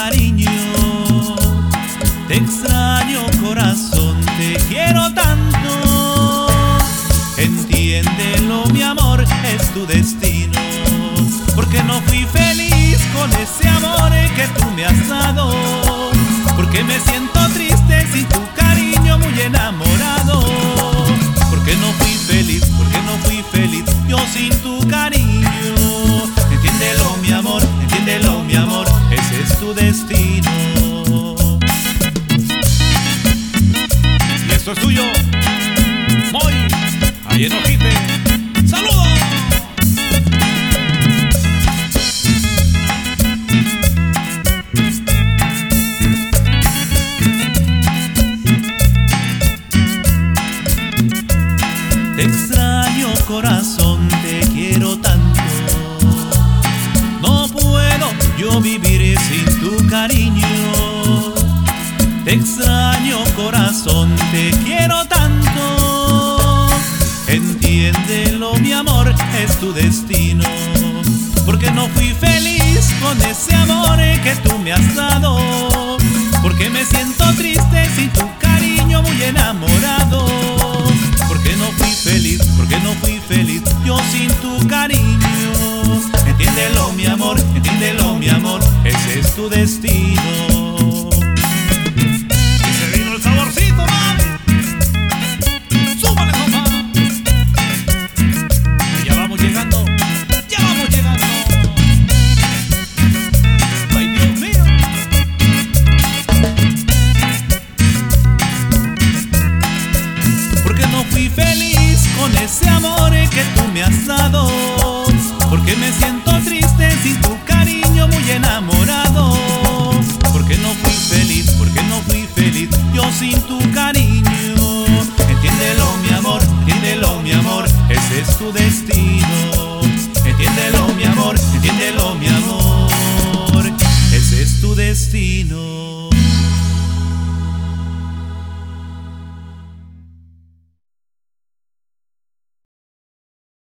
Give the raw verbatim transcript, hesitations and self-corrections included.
cariño. Te extraño, corazón, te quiero tanto. Entiéndelo, mi amor, es tu destino. Porque no fui feliz con ese amor que tú me has dado. Porque me siento triste sin tu cariño, muy enamorado. Porque no fui feliz, porque no fui feliz yo sin tu cariño. Entiéndelo, mi amor, entiéndelo, mi amor, ese es tu destino. Y esto es tuyo, Moy, ahí en Ojite. ¡Saludos! Te extraño, corazón, te quiero tanto. No puedo yo vivir sin tu cariño. Te extraño, corazón, te quiero tanto. Entiéndelo, mi amor, es tu destino. Porque no fui feliz con ese amor que tú me has dado. Porque me siento triste sin tu cariño, muy enamorado.